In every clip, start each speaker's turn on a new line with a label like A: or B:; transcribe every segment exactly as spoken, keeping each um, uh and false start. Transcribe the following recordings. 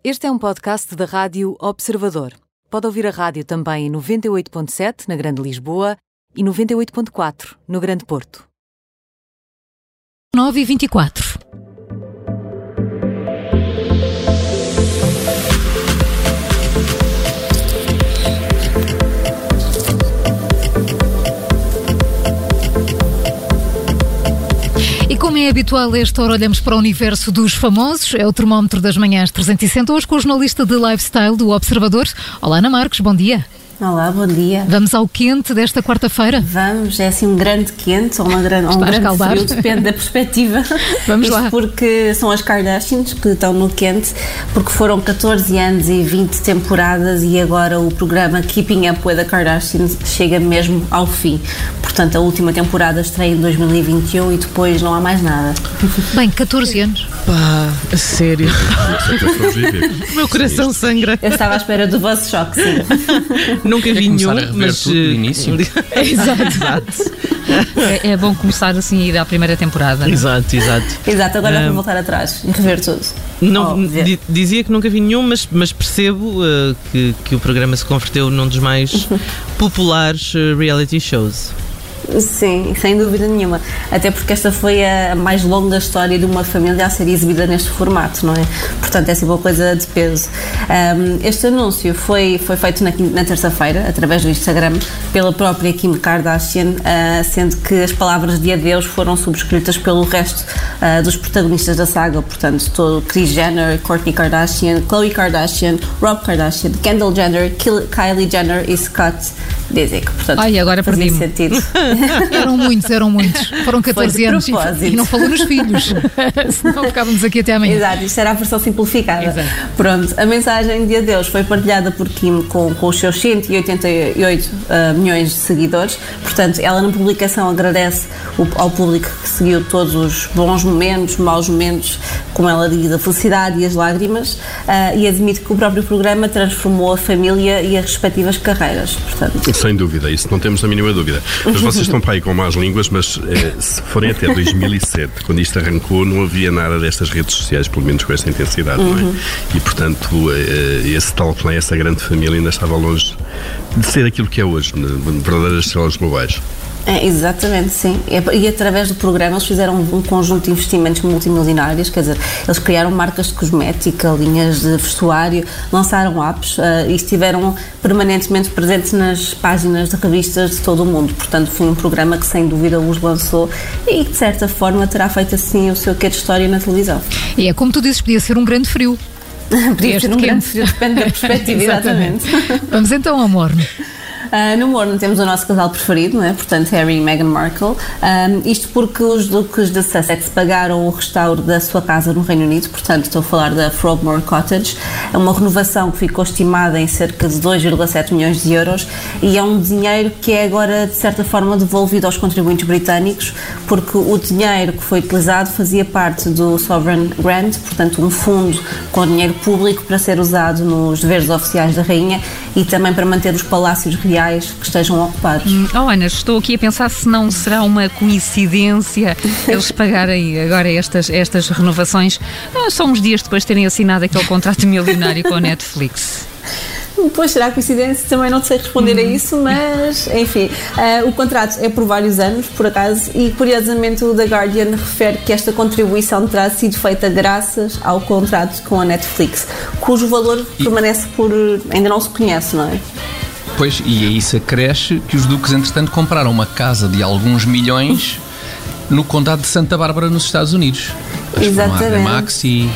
A: Este é um podcast da Rádio Observador. Pode ouvir a rádio também em noventa e oito ponto sete na Grande Lisboa e noventa e oito ponto quatro no Grande Porto.
B: nove e vinte e quatro. E como é habitual, a esta hora olhamos para o universo dos famosos. É o termómetro das manhãs trezentos e sessenta, hoje com o jornalista de lifestyle do Observador. Olá, Ana Marques, bom dia.
C: Olá, bom dia.
B: Vamos ao quente desta quarta-feira?
C: Vamos, é assim um grande quente ou uma grande, um grande frio, depende da perspectiva.
B: Vamos
C: Isto
B: lá.
C: Porque são as Kardashians que estão no quente, porque foram catorze anos e vinte temporadas e agora o programa Keeping Up with the Kardashians chega mesmo ao fim. Portanto, a última temporada estreia em dois mil e vinte e um e depois não há mais nada.
B: Bem, catorze anos.
D: Pá, a sério. O meu coração sangra.
C: Eu estava à espera do vosso choque, sim.
D: Nunca vi nenhum,
E: mas
D: tudo
E: do início.
D: Exato, exato.
F: É, é bom começar assim e ir à primeira temporada. Não?
D: Exato, exato.
C: Exato, agora é para
D: Um,
C: voltar atrás e rever tudo.
D: Não,
C: Oh,
D: di- dizia que nunca vi nenhum, mas, mas percebo uh, que, que o programa se converteu num dos mais populares uh, reality shows.
C: Sim, sem dúvida nenhuma. Até porque esta foi a mais longa história de uma família a ser exibida neste formato, não é? Portanto, é assim uma coisa de peso. Um, este anúncio foi, foi feito na, quin- na terça-feira, através do Instagram, pela própria Kim Kardashian, uh, sendo que as palavras de adeus foram subscritas pelo resto uh, dos protagonistas da saga. Portanto, todo Kris Jenner, Kourtney Kardashian, Khloe Kardashian, Rob Kardashian, Kendall Jenner, Kil- Kylie Jenner e Scott Disick. Portanto,
F: Ai, agora
C: fazia
F: perdi-me.
C: sentido.
B: Eram muitos, eram muitos. Foram catorze
C: de
B: anos e,
C: propósito.
B: e não falou nos filhos. Senão ficávamos aqui até amanhã.
C: Exato, isto era a versão simplificada.
B: Exato.
C: Pronto, a mensagem de adeus foi partilhada por Kim com, com os seus cento e oitenta e oito uh, milhões de seguidores. Portanto, ela na publicação agradece o, ao público que seguiu todos os bons momentos, maus momentos, como ela diz, a felicidade e as lágrimas, uh, e admite que o próprio programa transformou a família e as respectivas carreiras. Portanto,
E: Sem dúvida, isso não temos a mínima dúvida. Mas vocês estão para aí com más línguas, mas eh, se forem até dois mil e sete, quando isto arrancou, não havia nada destas redes sociais, pelo menos com esta intensidade, não é? E, portanto, eh, esse tal clã, essa grande família ainda estava longe de ser aquilo que é hoje, né? Verdadeiras estrelas globais.
C: É, exatamente, sim. E, e através do programa eles fizeram um conjunto de investimentos multimilionários, quer dizer, eles criaram marcas de cosmética, linhas de vestuário, lançaram apps uh, e estiveram permanentemente presentes nas páginas de revistas de todo o mundo. Portanto, foi um programa que sem dúvida os lançou e de certa forma terá feito assim o seu quê de história na televisão.
B: E é como tu dizes, podia ser um grande frio.
C: Podia
B: Este
C: ser um grande
B: quente.
C: frio, depende da perspectiva, exatamente.
B: Vamos então ao morno.
C: Uh, no morno temos o nosso casal preferido, não é? Portanto, Harry e Meghan Markle. Um, isto porque os duques de Sussex pagaram o restauro da sua casa no Reino Unido, portanto, estou a falar da Frogmore Cottage. É uma renovação que ficou estimada em cerca de dois vírgula sete milhões de euros e é um dinheiro que é agora, de certa forma, devolvido aos contribuintes britânicos, porque o dinheiro que foi utilizado fazia parte do Sovereign Grant, portanto, um fundo com dinheiro público para ser usado nos deveres oficiais da rainha e também para manter os palácios reais que estejam ocupados.
F: Oh, Ana, estou aqui a pensar se não será uma coincidência eles pagarem agora estas, estas renovações ah, só uns dias depois de terem assinado aquele contrato milionário com a Netflix.
C: Pois será coincidência, também não sei responder a isso, mas enfim, uh, o contrato é por vários anos, por acaso, e curiosamente o The Guardian refere que esta contribuição terá sido feita graças ao contrato com a Netflix, cujo valor
G: E-
C: permanece por... ainda não se conhece, não é?
G: Pois, e aí se acresce que os duques, entretanto, compraram uma casa de alguns milhões no condado de Santa Bárbara, nos Estados Unidos. Acho que foram à
C: Exatamente.
G: Remax e...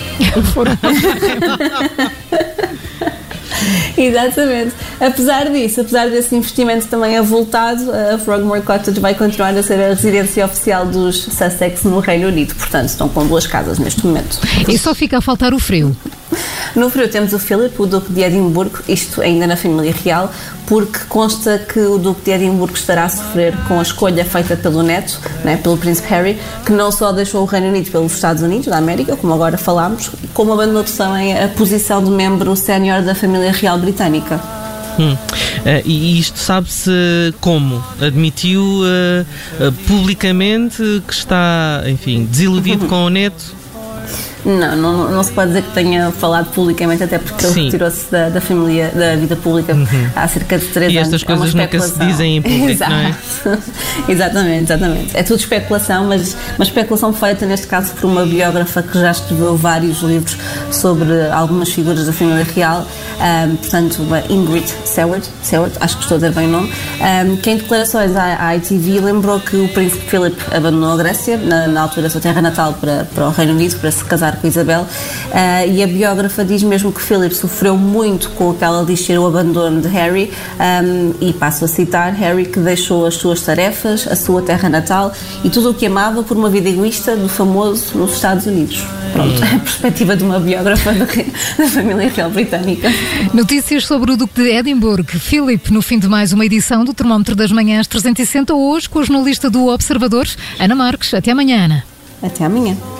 C: Exatamente. Apesar disso, apesar desse investimento também avultado, a Frogmore Cottage vai continuar a ser a residência oficial dos Sussex no Reino Unido. Portanto, estão com duas casas neste momento.
B: E só fica a faltar o frio.
C: No frio temos o Philip, o Duque de Edimburgo, isto ainda na família real, porque consta que o Duque de Edimburgo estará a sofrer com a escolha feita pelo neto, né, pelo Príncipe Harry, que não só deixou o Reino Unido pelos Estados Unidos da América, como agora falámos, como abandonou também a posição de membro sénior da família real britânica.
D: Hum. Uh, e isto sabe-se como? Admitiu uh, uh, publicamente que está, enfim, desiludido com o neto?
C: Não, não, não se pode dizer que tenha falado publicamente, até porque ele retirou-se da, da família, da vida pública uhum. há cerca de três
D: e
C: anos.
D: E estas coisas é nunca se dizem em público,
C: Exato.
D: não é?
C: Exatamente, exatamente. É tudo especulação, mas uma especulação feita, neste caso, por uma biógrafa que já escreveu vários livros sobre algumas figuras da família real, um, portanto, uma Ingrid Seward, Seward, acho que estou a dizer bem o nome, um, que em declarações à, à I T V lembrou que o príncipe Philip abandonou a Grécia, na, na altura da sua terra natal, para, para o Reino Unido, para se casar com Isabel, uh, e a biógrafa diz mesmo que Philip sofreu muito com o que ela diz ser o abandono de Harry, um, e passo a citar, Harry que deixou as suas tarefas, a sua terra natal e tudo o que amava por uma vida egoísta do famoso nos Estados Unidos. Pronto, é a perspectiva de uma biógrafa da, da família real britânica.
B: Notícias sobre o Duque de Edimburgo. Philip, no fim de mais uma edição do Termómetro das Manhãs trezentos e sessenta, hoje com a jornalista do Observador, Ana Marques. Até amanhã, Ana.
C: Até amanhã.